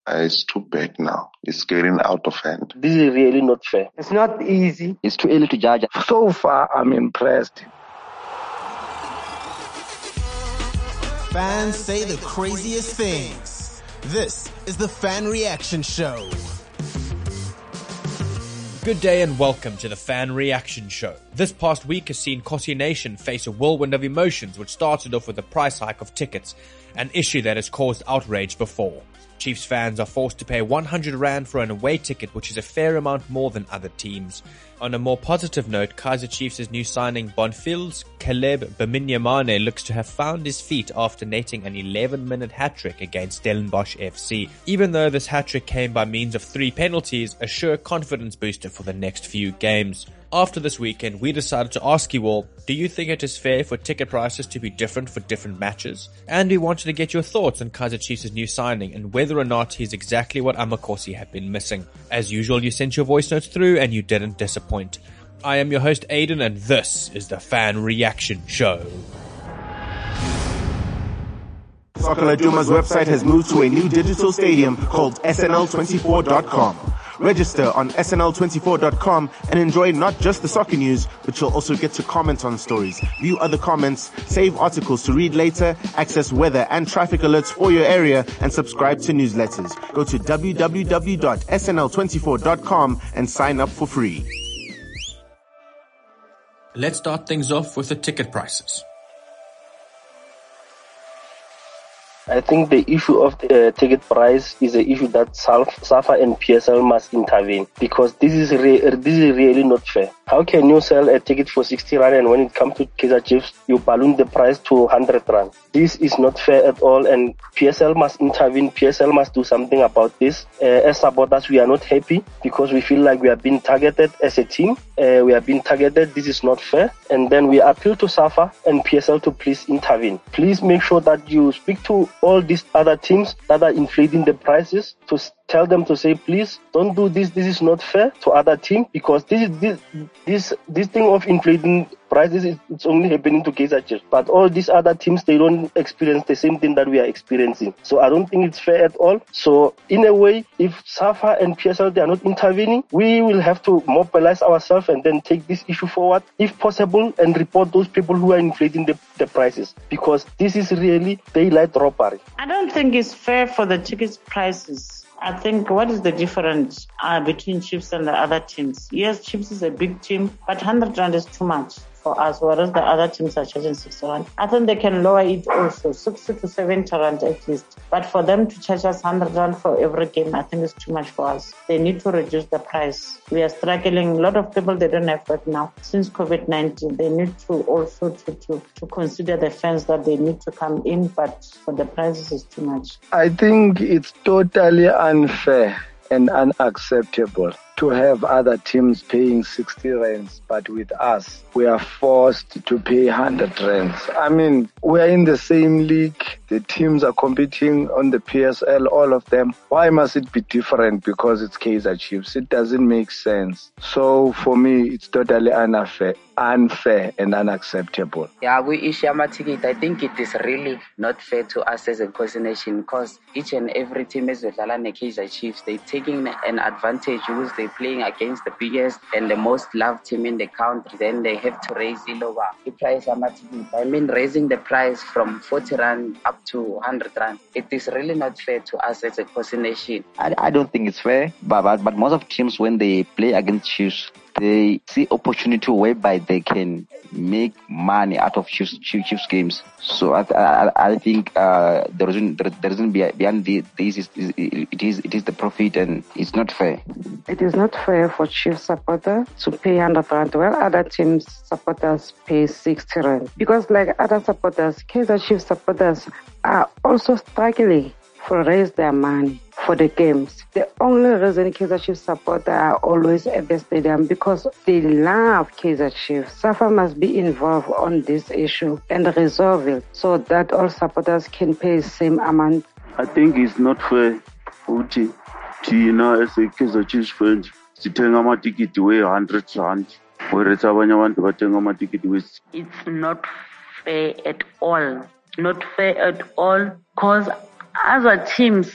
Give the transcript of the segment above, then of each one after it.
It's too bad now. It's getting out of hand. This is really not fair. It's not easy. It's too early to judge. So far, I'm impressed. Fans say the craziest things. This is the Fan Reaction Show. Good day and welcome to the Fan Reaction Show. This past week has seen Kossie Nation face a whirlwind of emotions, which started off with the price hike of tickets, an issue that has caused outrage before. Chiefs fans are forced to pay 100 Rand for an away ticket, which is a fair amount more than other teams. On a more positive note, Kaizer Chiefs' new signing Bonfils Caleb Baminyamane looks to have found his feet after netting an 11-minute hat-trick against Stellenbosch FC. Even though this hat-trick came by means of 3 penalties, a sure confidence booster for the next few games. After this weekend, we decided to ask you all, do you think it is fair for ticket prices to be different for different matches? And we wanted to get your thoughts on Kaizer Chiefs' new signing and whether or not he's exactly what Amakhosi had been missing. As usual, you sent your voice notes through and you didn't disappoint. I am your host Aiden and this is the Fan Reaction Show. Soccer Laduma's website has moved to a new digital stadium called SNL24.com. Register on SNL24.com and enjoy not just the soccer news, but you'll also get to comment on stories, view other comments, save articles to read later, access weather and traffic alerts for your area, and subscribe to newsletters. Go to www.snl24.com and sign up for free. Let's start things off with the ticket prices. I think the issue of the ticket price is an issue that SAFA and PSL must intervene, because this is really not fair. How can you sell a ticket for 60 Rand and when it comes to Kaizer Chiefs, you balloon the price to 100 Rand? This is not fair at all, and PSL must intervene. PSL must do something about this. As supporters, we are not happy because we feel like we are being targeted as a team. We are being targeted. This is not fair. And then we appeal to SAFA and PSL to please intervene. Please make sure that you speak to all these other teams that are inflating the prices, to tell them to say, please don't do this. This is not fair to other teams, because this thing of inflating prices, it's only happening to Kaizer Chiefs. But all these other teams, they don't experience the same thing that we are experiencing. So I don't think it's fair at all. So in a way, if SAFA and PSL, they are not intervening, we will have to mobilize ourselves and then take this issue forward, if possible, and report those people who are inflating the prices, because this is really daylight robbery. I don't think it's fair for the ticket prices. I think what is the difference between Chiefs and the other teams? Yes, Chiefs is a big team, but 100 Rand is too much for us, whereas the other teams are charging 60 Rand. I think they can lower it also, 60 to 70 Rand at least. But for them to charge us 100 Rand for every game, I think it's too much for us. They need to reduce the price. We are struggling. A lot of people, they don't have work now. Since COVID-19, they need to also to consider the fans that they need to come in, but for the prices, it's too much. I think it's totally unfair and unacceptable to have other teams paying 60 rands, but with us, we are forced to pay 100 rands. I mean, we are in the same league. The teams are competing on the PSL, all of them. Why must it be different because it's Kaizer Chiefs? It doesn't make sense. So for me, it's totally unfair and unacceptable. Yeah, we issue a ticket. I think it is really not fair to us as a Kossie Nation, because each and every team is with Kaizer Chiefs. They're taking an advantage because they're playing against the biggest and the most loved team in the country. Then they have to raise the price. I mean, raising the price from 40 Rand up to 100 Rand. It is really not fair to us as a Kossie Nation. I don't think it's fair, but most of teams, when they play against Chiefs, they see opportunity whereby they can make money out of Chiefs games. So I think the reason behind this is the profit, and it's not fair. It is not fair for Chiefs supporters to pay 100 Rand while other teams supporters pay 60 Rand. Because like other supporters, Kaizer Chiefs supporters are also struggling to raise their money for the games. The only reason Kaizer Chiefs supporters are always at the stadium because they love Kaizer Chiefs. SAFA must be involved on this issue and resolve it so that all supporters can pay the same amount. I think it's not fair ukuthi thina as a Kaizer Chiefs fans sithenga amatikiti we-100 Rand, whereas abanye abantu bathenga amatikiti we-. It's not fair at all. Not fair at all, because other teams,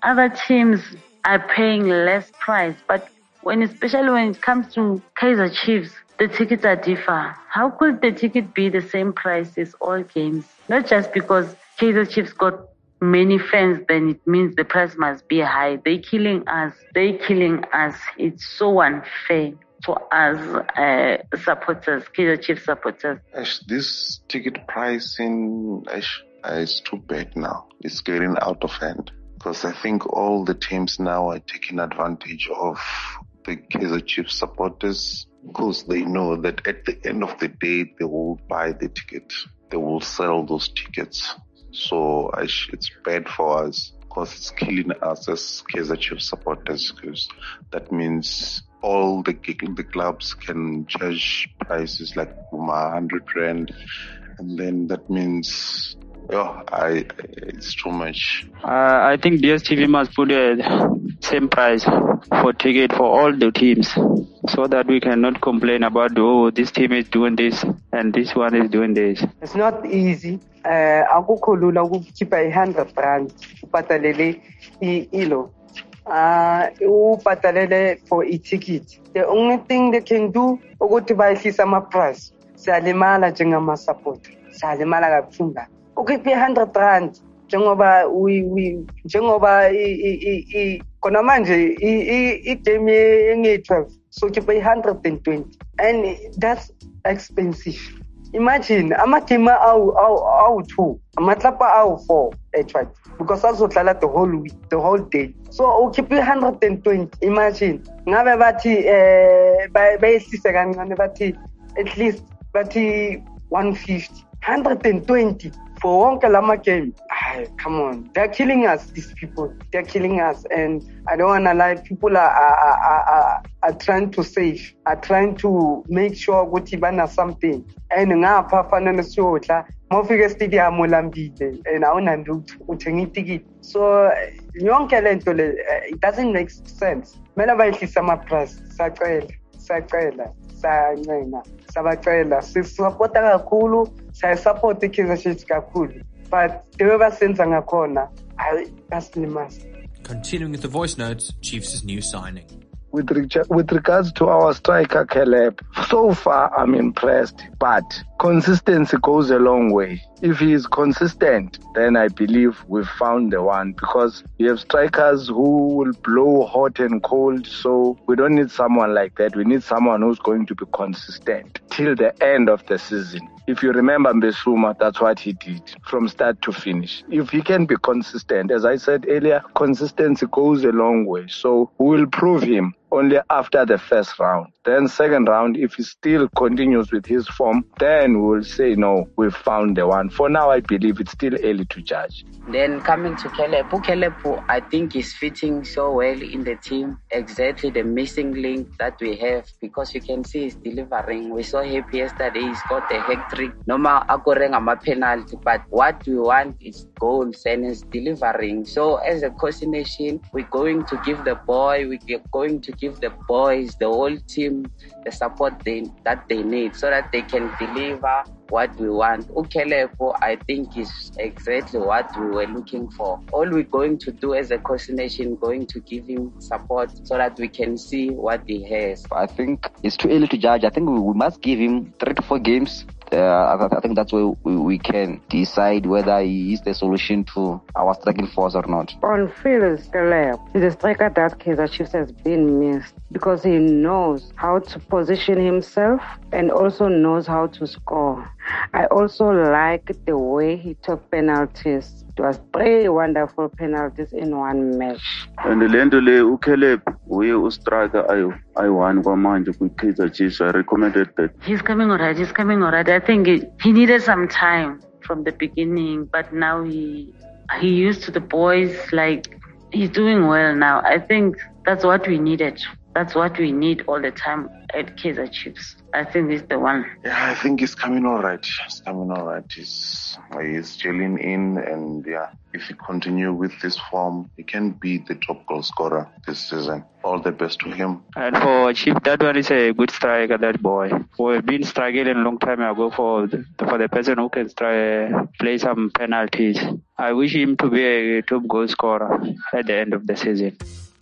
other teams are paying less price, but especially when it comes to Kaizer Chiefs, the tickets are differ. How could the ticket be the same price as all games? Not just because Kaizer Chiefs got many fans, then it means the price must be high. They're killing us. It's so unfair to us supporters, Kaizer Chiefs supporters. This ticket pricing is too bad now. It's getting out of hand. Because I think all the teams now are taking advantage of the Kaizer Chiefs supporters, because they know that at the end of the day, they will buy the ticket. They will sell those tickets. So it's bad for us, because it's killing us as Kaizer Chiefs supporters, because that means all the clubs can charge prices like 100 Rand, and then that means it's too much. I think DSTV must put the same price for ticket for all the teams, so that we cannot complain about, this team is doing this and this one is doing this. It's not easy. Akukho lula ukukhipha 100 rand upatalele ilo. Upatalele for a ticket. The only thing they can do ukuthi bayehlisa ama price. Siyalimala njengama support. Siyalimala kabuhlungu. Ukhiphe 100 rand njengoba khona manje igame engi-12 so ukhiphe 120, and that's expensive. Imagine ama-game awu-2, amatlapa awu-4 actually, because azodlala the whole week, the whole day. So ukhiphe 120. Imagine ngabe bathi bayehlise kancane bathi at least bathi 150, 120 for wonke lama game. Come on, they're killing us. These people, they're killing us, and I don't wanna lie. People are trying to save, are trying to make sure ukuthi bana something. And ngapha fana nesiyodla, mawufika stadium ulambile, and awunandutho uthenga iticket. So yonke lento le, it doesn't make sense. Mela bayehlisa ama price. Sacela. Sabacela. Sisupporta kakhulu, support iKaizer Chiefs kakhulu. But the way basenza ngakhona, basilimaza. Continuing with the voice notes, Chiefs' new signing. With regards to our striker Caleb, so far I'm impressed, but consistency goes a long way. If he is consistent, then I believe we've found the one, because we have strikers who will blow hot and cold, so we don't need someone like that. We need someone who's going to be consistent till the end of the season. If you remember Mbesuma, that's what he did from start to finish. If he can be consistent, as I said earlier, consistency goes a long way. So we will prove him only after the first round. Then second round, if he still continues with his form, then we will say, no, we've found the one. For now, I believe it's still early to judge. Then coming to Caleb, I think is fitting so well in the team. Exactly the missing link that we have, because you can see he's delivering. We saw him yesterday, he scored a hat-trick. Noma akoreng ama penalty, but what we want is goals and he's delivering. So as a Khosi Nation, we're going to give the boys, the whole team, the support that they need, so that they can deliver what we want. Ukelepo, I think, is exactly what we were looking for. All we're going to do as a Khosi Nation, going to give him support so that we can see what he has. I think it's too early to judge. I think we must give him 3 to 4 games. I think that's where we can decide whether he is the solution to our striking force or not. On field, Caleb is a striker that Kaizer Chiefs has been missed, because he knows how to position himself and also knows how to score. I also like the way he took penalties. It was 3 wonderful penalties in one match. And the Lendole Caleb, we striker I won kwamanje with Kaizer Chiefs. I recommended that. He's coming alright. I think he needed some time from the beginning, but now he used to the boys, like he's doing well now. I think that's what we needed. That's what we need all the time at Kaizer Chiefs. I think he's the one. Yeah, I think he's coming all right. He's gelling in, and if he continue with this form, he can be the top goal scorer this season. All the best to him. And for Chief, that one is a good striker, that boy. We've been struggling a long time ago for the person who can play some penalties. I wish him to be a top goal scorer at the end of the season.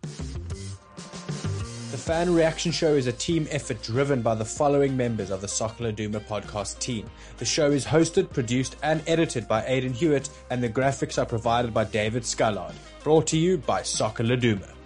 The Fan Reaction Show is a team effort driven by the following members of the Soccer Laduma podcast team. The show is hosted, produced and edited by Aidan Hewitt, and the graphics are provided by David Scullard. Brought to you by Soccer Laduma.